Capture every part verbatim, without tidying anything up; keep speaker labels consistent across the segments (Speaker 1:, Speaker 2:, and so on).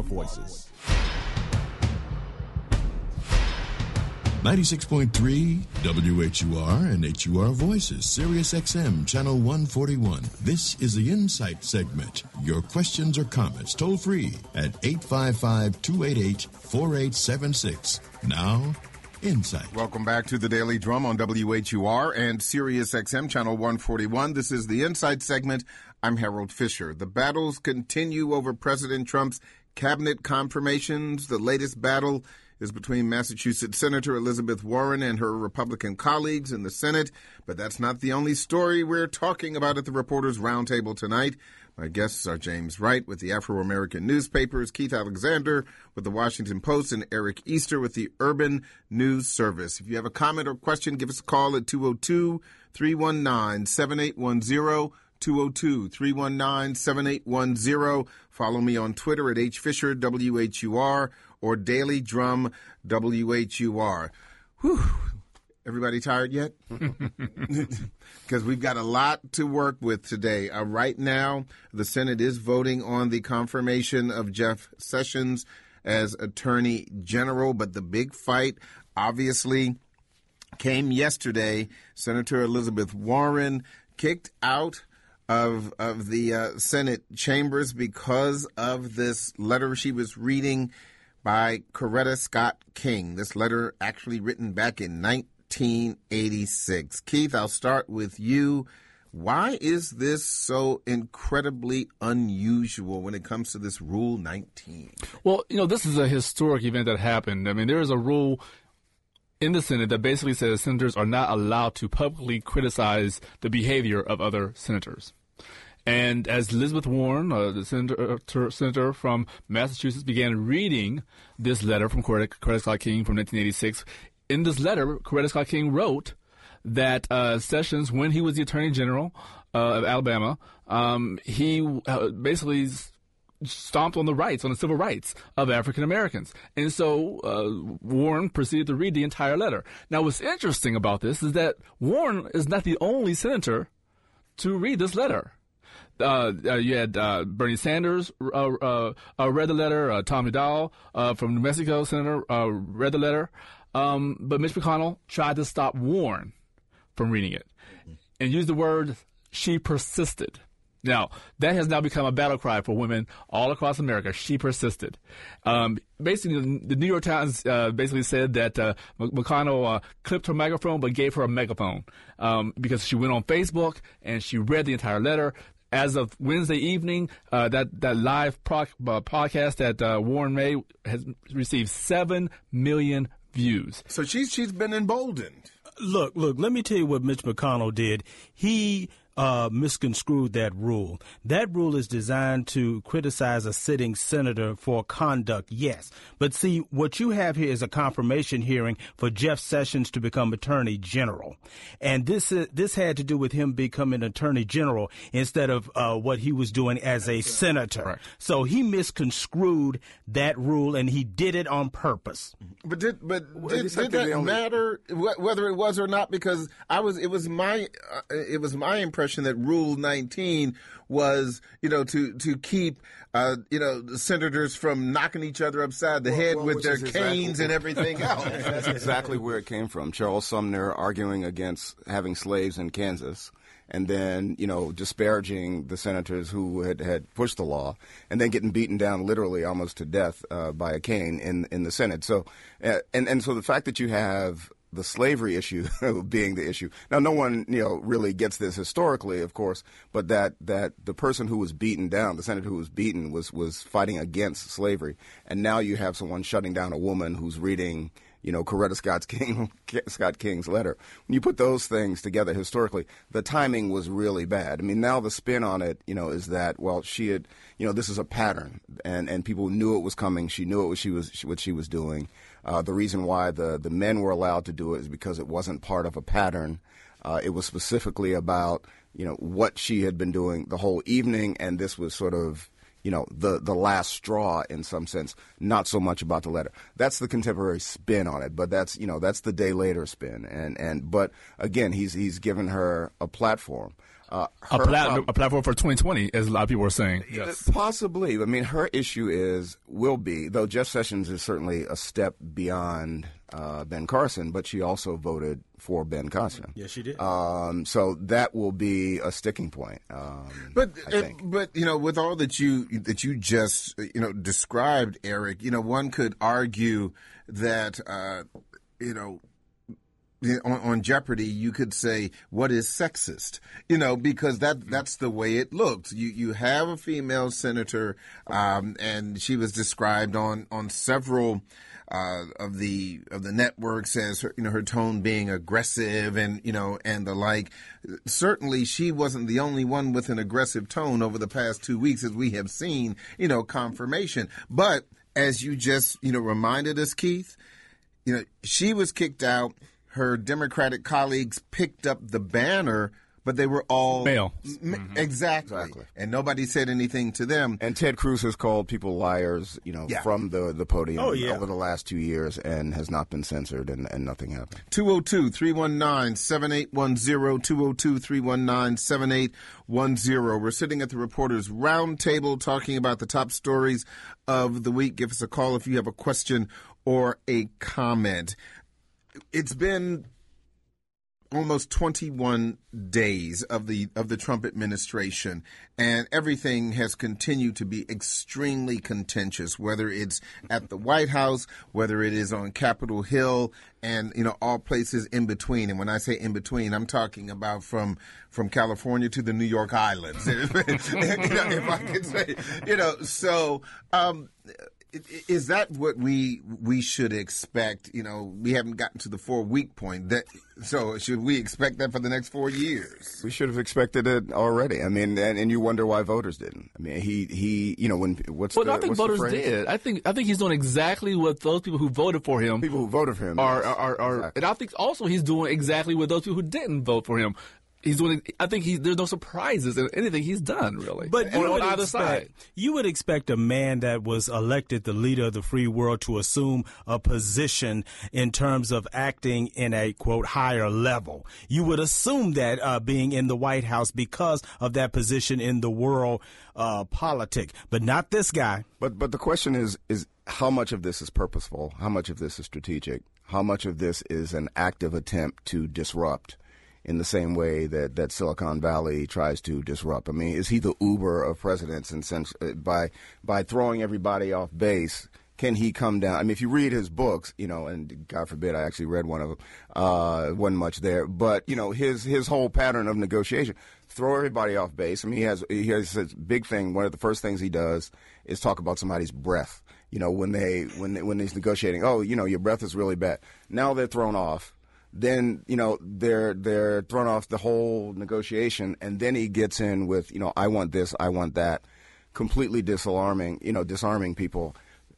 Speaker 1: R Voices.
Speaker 2: ninety-six point three W H U R and H U R Voices, Sirius X M, Channel one forty-one. This is the Insight segment. Your questions or comments toll free at eight five five, two eight eight, four eight seven six. Now, Insight.
Speaker 3: Welcome back to the Daily Drum on W H U R and Sirius X M, Channel one forty-one. This is the Insight segment. I'm Harold Fisher. The battles continue over President Trump's cabinet confirmations. The latest battle is between Massachusetts Senator Elizabeth Warren and her Republican colleagues in the Senate. But that's not the only story we're talking about at the Reporters Roundtable tonight. My guests are James Wright with the Afro-American newspapers, Keith Alexander with the Washington Post, and Eric Easter with the Urban News Service. If you have a comment or question, give us a call at two oh two, three one nine, seven eight one zero, two oh two, three one nine, seven eight one zero. Follow me on Twitter at H Fisher, W H U R, or Daily Drum, W H U R. Whew. Everybody tired yet? Because we've got a lot to work with today. Uh, right now, the Senate is voting on the confirmation of Jeff Sessions as Attorney General, but the big fight obviously came yesterday. Senator Elizabeth Warren kicked out of of the uh, Senate chambers because of this letter she was reading by Coretta Scott King. This letter actually written back in nineteen eighty-six. Keith, I'll start with you. Why is this so incredibly unusual when it comes to this Rule nineteen?
Speaker 4: Well, you know, this is a historic event that happened. I mean, there is a rule in the Senate that basically says senators are not allowed to publicly criticize the behavior of other senators. And as Elizabeth Warren, uh, the senator, uh, senator from Massachusetts, began reading this letter from Coretta, Coretta Scott King from nineteen eighty-six, in this letter, Coretta Scott King wrote that uh, Sessions, when he was the Attorney General uh, of Alabama, um, he uh, basically stomped on the rights, on the civil rights of African Americans. And so uh, Warren proceeded to read the entire letter. Now, what's interesting about this is that Warren is not the only senator to read this letter. Uh, uh, you had uh, Bernie Sanders uh, uh, uh, read the letter. Uh, Tom Udall uh, from New Mexico, senator, uh, read the letter. Um, but Mitch McConnell tried to stop Warren from reading it and used the word, she persisted. Now, that has now become a battle cry for women all across America. She persisted. Um, basically, the New York Times uh, basically said that uh, McConnell uh, clipped her microphone but gave her a megaphone um, because she went on Facebook and she read the entire letter. As of Wednesday evening, uh, that, that live pro- uh, podcast that uh, Warren made has received seven million views.
Speaker 3: So she's she's been emboldened.
Speaker 5: Look, look, let me tell you what Mitch McConnell did. He uh, misconstrued that rule. That rule is designed to criticize a sitting senator for conduct, yes. But see, what you have here is a confirmation hearing for Jeff Sessions to become Attorney General. And this uh, this had to do with him becoming Attorney General instead of uh, what he was doing as a senator. Right. So he misconstrued that rule, and he did it on purpose.
Speaker 3: But did but did, did that only... matter whether it was or not? Because I was it was my uh, it was my impression that Rule nineteen was, you know, to to keep uh, you know senators from knocking each other upside the well, head well, with their canes exactly and everything else.
Speaker 6: That's exactly where it came from. Charles Sumner arguing against having slaves in Kansas, and then, you know, disparaging the senators who had, had pushed the law, and then getting beaten down literally almost to death uh, by a cane in in the Senate. So, uh, and and so the fact that you have the slavery issue being the issue. Now, no one, you know, really gets this historically, of course, but that, that the person who was beaten down, the senator who was beaten, was, was fighting against slavery. And now you have someone shutting down a woman who's reading, you know, Coretta Scott King, Scott King's letter. When you put those things together historically, the timing was really bad. I mean, now the spin on it, you know, is that, well, she had, you know, this is a pattern, and, and people knew it was coming. She knew it was she was what she was doing. Uh, the reason why the, the men were allowed to do it is because it wasn't part of a pattern. Uh, it was specifically about, you know, what she had been doing the whole evening, and this was sort of, you know, the, the last straw in some sense, not so much about the letter. That's the contemporary spin on it, but that's, you know, that's the day later spin. And, and but again, he's he's given her a platform. Uh,
Speaker 4: a, plat-
Speaker 6: prob-
Speaker 4: a platform for twenty twenty, as a lot of people are saying. Yes.
Speaker 6: Possibly. I mean, her issue is, will be, though Jeff Sessions is certainly a step beyond uh, Ben Carson, but she also voted for Ben Carson.
Speaker 5: Yes, she did.
Speaker 6: Um, so that will be a sticking point. Um,
Speaker 3: But
Speaker 6: I
Speaker 3: uh,
Speaker 6: think.
Speaker 3: but you know, with all that you that you just you know described, Eric, you know, one could argue that uh, you know. On, on Jeopardy, you could say, what is sexist? You know, because that that's the way it looks. You you have a female senator, um, and she was described on on several uh, of the of the networks as her, you know, her tone being aggressive and you know and the like. Certainly, she wasn't the only one with an aggressive tone over the past two weeks, as we have seen. You know, confirmation. But as you just you know reminded us, Keith, you know, she was kicked out. Her Democratic colleagues picked up the banner, but they were all
Speaker 4: male.
Speaker 3: M- mm-hmm. exactly.
Speaker 6: Exactly.
Speaker 3: And nobody said anything to them.
Speaker 6: And Ted Cruz has called people liars, you know,
Speaker 3: Yeah.
Speaker 6: from the, the podium
Speaker 5: Oh, yeah.
Speaker 6: over the last two years and has not been censored and, and nothing happened.
Speaker 3: two oh two, three one nine, seven eight one zero, two oh two, three one nine, seven eight one zero. We're sitting at the Reporters Roundtable talking about the top stories of the week. Give us a call if you have a question or a comment. It's been almost twenty-one days of the of the Trump administration, and everything has continued to be extremely contentious, whether it's at the White House, whether it is on Capitol Hill, and you know all places in between. And when I say in between, I'm talking about from from California to the New York Islands. you know, if I could say, you know, so. Um, Is that what we we should expect? You know, we haven't gotten to the four week point. That so should we expect that for the next four years?
Speaker 6: We should have expected it already. I mean, and, and you wonder why voters didn't. I mean, he, he you know, when what's
Speaker 4: Well,
Speaker 6: the
Speaker 4: I think
Speaker 6: what's the
Speaker 4: voters
Speaker 6: phrase?
Speaker 4: did. I think I think he's doing exactly what those people who voted for him
Speaker 6: People who voted for him
Speaker 4: are
Speaker 6: yes.
Speaker 4: are, are,
Speaker 6: Exactly.
Speaker 4: and I think also he's doing exactly what those people who didn't vote for him. He's doing. I think he, there's no surprises in anything he's done, really.
Speaker 5: But
Speaker 4: on,
Speaker 5: you would
Speaker 4: on either
Speaker 5: expect,
Speaker 4: side.
Speaker 5: you would expect a man that was elected the leader of the free world to assume a position in terms of acting in a, quote, higher level. You would assume that uh, being in the White House because of that position in the world uh, politic, but not this guy.
Speaker 6: But but the question is is how much of this is purposeful? How much of this is strategic? How much of this is an active attempt to disrupt? In the same way that, that Silicon Valley tries to disrupt. I mean, is he the Uber of presidents? And since uh, by by throwing everybody off base, can he come down? I mean, if you read his books, you know, and God forbid I actually read one of them, uh, wasn't much there. But you know, his his whole pattern of negotiation, throw everybody off base. I mean, he has he has this big thing. One of the first things he does is talk about somebody's breath. You know, when they when they, when he's negotiating, oh, you know, your breath is really bad. Now they're thrown off. Then, you know, they're they're thrown off the whole negotiation, and then he gets in with, you know, I want this, I want that, completely disarming, you know, disarming people.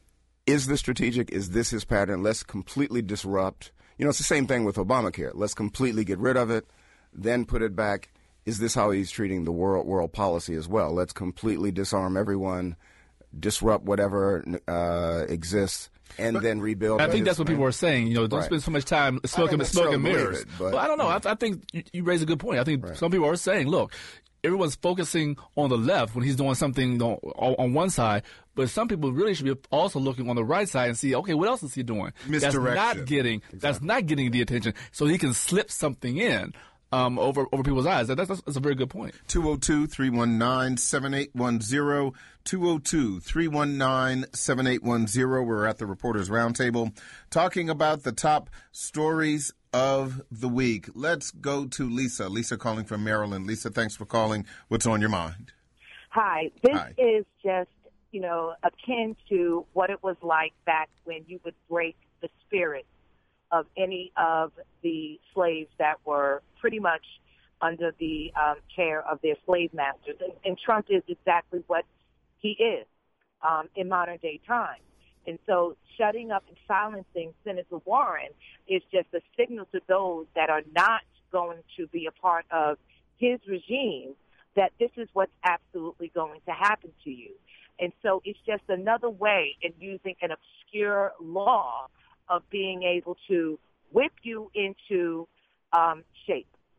Speaker 6: Is this strategic? Is this his pattern? Let's completely disrupt. You know, it's the same thing with Obamacare. Let's completely get rid of it, then put it back. Is this how he's treating the world world policy as well? Let's completely disarm everyone, disrupt whatever uh, exists. And but, then rebuild.
Speaker 4: I think that's what people are saying. You know, don't
Speaker 6: right.
Speaker 4: spend so much time smoking, smoking mirrors.
Speaker 6: It, but,
Speaker 4: well, I don't know. I, I think you, you raise a good point. I think
Speaker 6: right.
Speaker 4: some people are saying, look, everyone's focusing on the left when he's doing something you know, on, on one side, but some people really should be also looking on the right side and see, okay, what else is he doing?
Speaker 3: Misdirection.
Speaker 4: That's not getting. Exactly. That's not getting the attention, so he can slip something in. Um, over over people's eyes. That, that's, that's a very good point.
Speaker 3: two oh two, three one nine, seven eight one zero, two oh two, three one nine, seven eight one zero. We're at the Reporters Roundtable talking about the top stories of the week. Let's go to Lisa. Lisa calling from Maryland. Lisa, thanks for calling. What's on your mind?
Speaker 1: Hi. This
Speaker 3: Hi.
Speaker 1: is just, you know, akin to what it was like back when you would break the spirit of any of the slaves that were pretty much under the um, care of their slave masters. And, and Trump is exactly what he is um, in modern day times. And so shutting up and silencing Senator Warren is just a signal to those that are not going to be a part of his regime that this is what's absolutely going to happen to you. And so it's just another way in using an obscure law of being able to whip you into um, shape.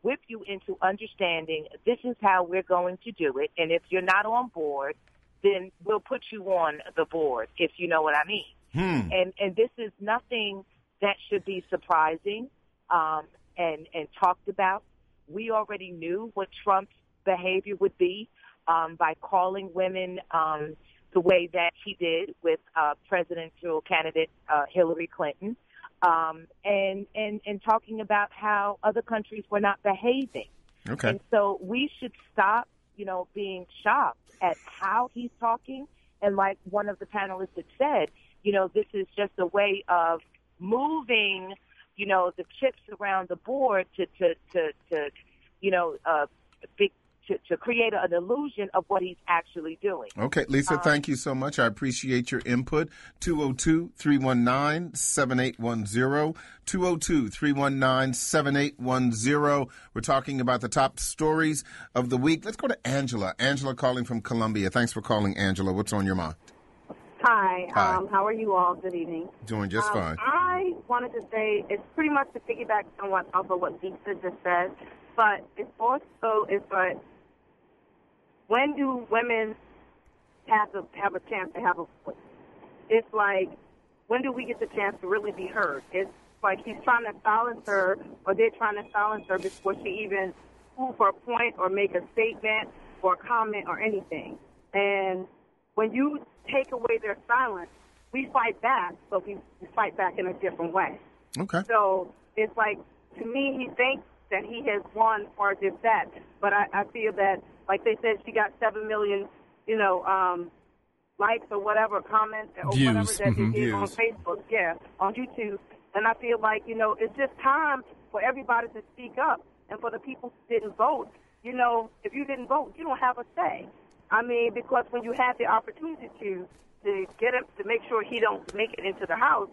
Speaker 1: whip you into understanding this is how we're going to do it. And if you're not on board, then we'll put you on the board, if you know what I mean.
Speaker 3: Hmm.
Speaker 1: And and this is nothing that should be surprising um, and, and talked about. We already knew what Trump's behavior would be um, by calling women um, the way that he did with uh, presidential candidate uh, Hillary Clinton, um, and, and, and talking about how other countries were not behaving.
Speaker 3: Okay.
Speaker 1: And so we should stop, you know, being shocked at how he's talking. And like one of the panelists had said, you know, this is just a way of moving, you know, the chips around the board to, to, to, to you know, uh, big, to, to create an illusion of what he's actually doing.
Speaker 3: Okay, Lisa,
Speaker 1: Um,
Speaker 3: thank you so much. I appreciate your input. two oh two, three one nine, seven eight one zero. two oh two, three one nine, seven eight one zero. We're talking about the top stories of the week. Let's go to Angela. Angela calling from Columbia. Thanks for calling, Angela. What's on your mind?
Speaker 7: Hi.
Speaker 3: Hi.
Speaker 7: Um, how are you all? Good evening.
Speaker 3: Doing just
Speaker 7: um,
Speaker 3: fine.
Speaker 7: I wanted to say it's pretty much to piggyback on what off of what Lisa just said, but it's also it's like when do women have to have a chance to have a voice? It's like when do we get the chance to really be heard? It's like he's trying to silence her, or they're trying to silence her before she even move for a point or make a statement or a comment or anything. And when you take away their silence, we fight back, but we fight back in a different way.
Speaker 3: Okay.
Speaker 7: So it's like, to me, he thinks that he has won or just that, but I, I feel that, like they said, she got seven million, you know, um, likes or whatever, comments or
Speaker 4: Views.
Speaker 7: whatever that
Speaker 4: Mm-hmm.
Speaker 7: they did on
Speaker 3: Views.
Speaker 7: Facebook, yeah, on YouTube. And I feel like, you know, it's just time for everybody to speak up, and for the people who didn't vote, you know, if you didn't vote, you don't have a say. I mean, because when you had the opportunity to to get him to make sure he don't make it into the House,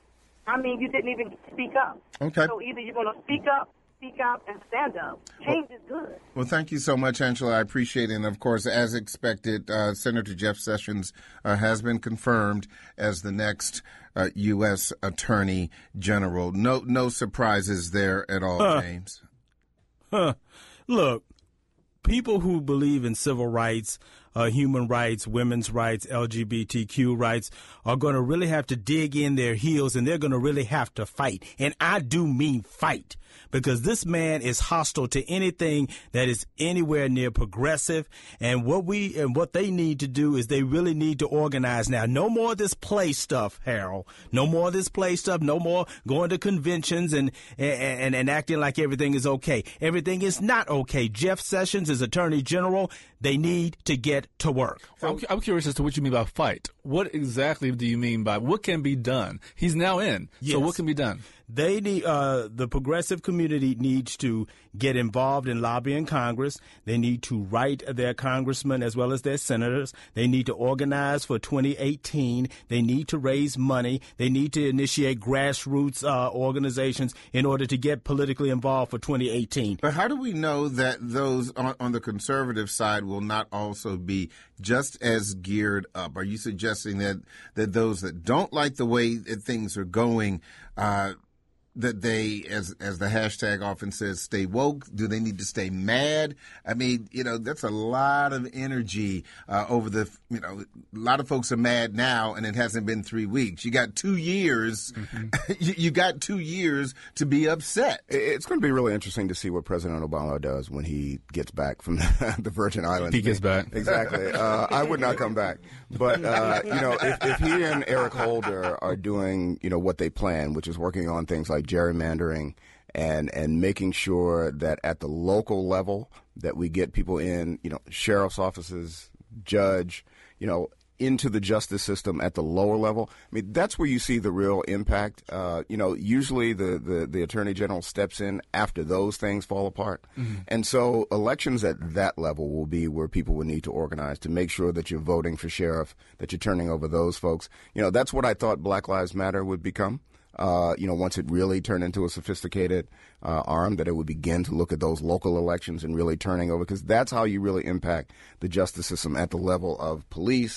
Speaker 7: I mean, you didn't even speak up.
Speaker 3: Okay.
Speaker 7: So either you're going to speak up, speak out, and stand up. Change is good.
Speaker 3: Well, thank you so much, Angela. I appreciate it. And, of course, as expected, uh, Senator Jeff Sessions uh, has been confirmed as the next uh, U S Attorney General. No no surprises there at all,
Speaker 5: Huh.
Speaker 3: James.
Speaker 5: Huh. Look, people who believe in civil rights, uh, human rights, women's rights, L G B T Q rights are going to really have to dig in their heels, and they're going to really have to fight. And I do mean fight, because this man is hostile to anything that is anywhere near progressive. And what we and what they need to do is they really need to organize now. No more of this play stuff, Harold. No more of this play stuff. No more going to conventions and and, and, and acting like everything is okay. Everything is not okay. Jeff Sessions is Attorney General. They need to get to work.
Speaker 4: I'm, I'm curious as to what you mean by fight. What exactly do you mean by what can be done? He's now in.
Speaker 5: Yes.
Speaker 4: So what can be done?
Speaker 5: They need, uh, the progressive community needs to get involved in lobbying Congress. They need to write their congressmen as well as their senators. They need to organize for twenty eighteen. They need to raise money. They need to initiate grassroots uh, organizations in order to get politically involved for twenty eighteen.
Speaker 3: But how do we know that those on, on the conservative side will not also be just as geared up? Are you suggesting that, that those that don't like the way that things are going, uh, that they, as as the hashtag often says, stay woke? Do they need to stay mad? I mean, you know, that's a lot of energy uh, over the, you know, a lot of folks are mad now, and it hasn't been three weeks. You got two years. Mm-hmm. you, you got two years to be upset.
Speaker 6: It's going to be really interesting to see what President Obama does when he gets back from the, the Virgin Islands.
Speaker 4: He gets back.
Speaker 6: Exactly. Uh, I would not come back. But, uh, you know, if, if he and Eric Holder are doing, you know, what they plan, which is working on things like gerrymandering and and making sure that at the local level that we get people in, you know, sheriff's offices, judge, you know, into the justice system at the lower level. I mean, that's where you see the real impact. Uh, you know, usually the, the, the attorney general steps in after those things fall apart. Mm-hmm. And so elections at that level will be where people will need to organize to make sure that you're voting for sheriff, that you're turning over those folks. You know, that's what I thought Black Lives Matter would become. Uh, you know, once it really turned into a sophisticated uh, arm, that it would begin to look at those local elections and really turning over, because that's how you really impact the justice system at the level of police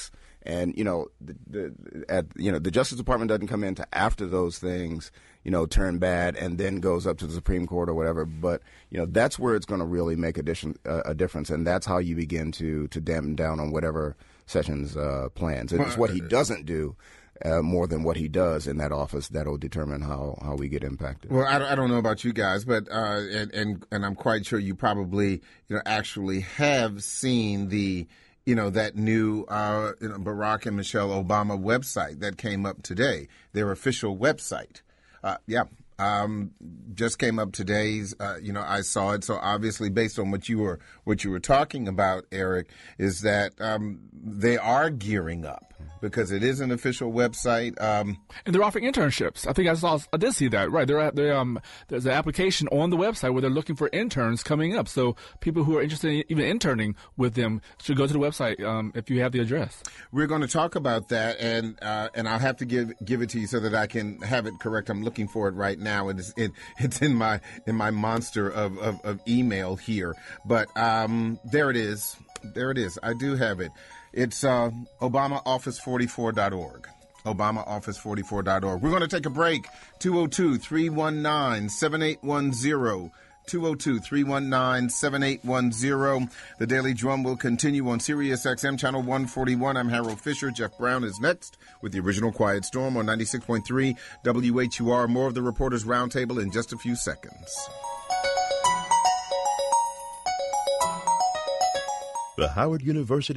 Speaker 6: And, you know, the, the, at, you know, the Justice Department doesn't come in to after those things, you know, turn bad and then goes up to the Supreme Court or whatever. But, you know, that's where it's going to really make a, addition, uh, a difference. And that's how you begin to, to dampen down on whatever Sessions uh, plans. And it's what he doesn't do uh, more than what he does in that office that'll determine how, how we get impacted.
Speaker 3: Well, I, I don't know about you guys, but uh, and, and and I'm quite sure you probably, you know, actually have seen the, you know, that new uh, you know, Barack and Michelle Obama website that came up today, their official website. Uh, yeah, um, just came up today. Uh, you know, I saw it. So obviously, based on what you were what you were talking about, Eric, is that um, they are gearing up because it is an official website, um,
Speaker 4: and they're offering internships. I think I saw, I did see that. Right, they're, they're, um, there's an application on the website where they're looking for interns coming up. So people who are interested in even interning with them should go to the website um, if you have the address.
Speaker 3: We're going to talk about that, and uh, and I'll have to give give it to you so that I can have it correct. I'm looking for it right now. It's it, it's in my in my monster of, of, of email here, but um, there it is. There it is. I do have it. It's uh, Obama Office forty-four dot org. Obama Office forty-four dot org. We're going to take a break. two oh two, three one nine, seven eight one zero. two oh two, three one nine, seven eight one zero. The Daily Drum will continue on Sirius X M Channel one forty-one. I'm Harold Fisher. Jeff Brown is next with the original Quiet Storm on ninety-six point three W H U R. More of the Reporters Roundtable in just a few seconds.
Speaker 2: The Howard University